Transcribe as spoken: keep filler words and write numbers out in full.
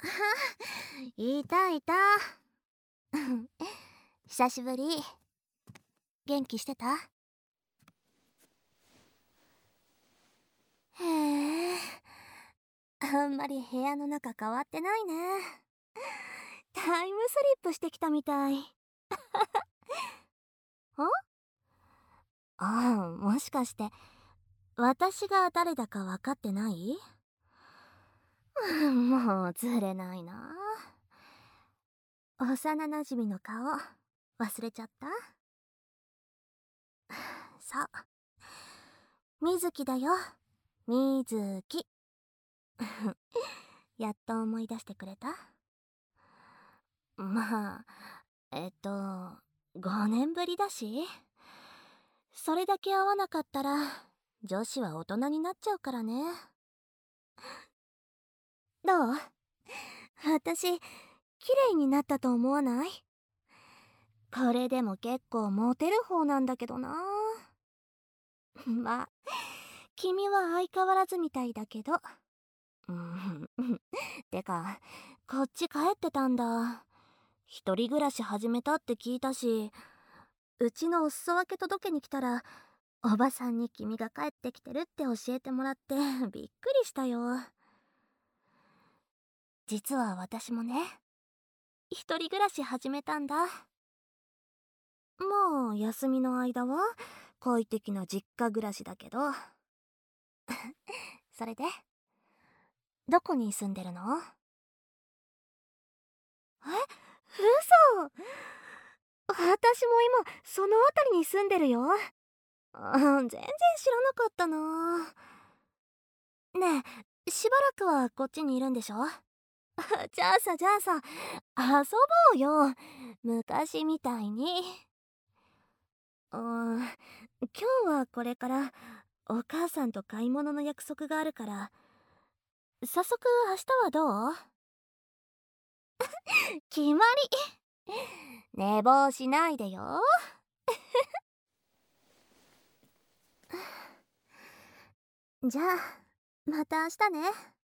いたいた。久しぶり。元気してた？へえ、あんまり部屋の中変わってないね。タイムスリップしてきたみたい。ん？ああ、もしかして私が誰だか分かってない？うん、もうずれないな。幼なじみの顔忘れちゃった？そう、水木だよ。水木。やっと思い出してくれた？まあ、えっとごねんぶりだし、それだけ会わなかったら女子は大人になっちゃうからね。どう？私綺麗になったと思わない？これでも結構モテる方なんだけどな。まあ君は相変わらずみたいだけど。うん。てかこっち帰ってたんだ。一人暮らし始めたって聞いたし、うちのお裾分け届けに来たらおばさんに君が帰ってきてるって教えてもらってびっくりしたよ。実は私もね、一人暮らし始めたんだ。まあ休みの間は快適な実家暮らしだけど。それでどこに住んでるの？え、嘘。私も今その辺りに住んでるよ。うん、全然知らなかったな。ねえ、しばらくはこっちにいるんでしょ？じゃあさじゃあさ、遊ぼうよ、昔みたいに。うん、今日はこれからお母さんと買い物の約束があるから、早速明日はどう？決まり。寝坊しないでよ。じゃあまた明日ね。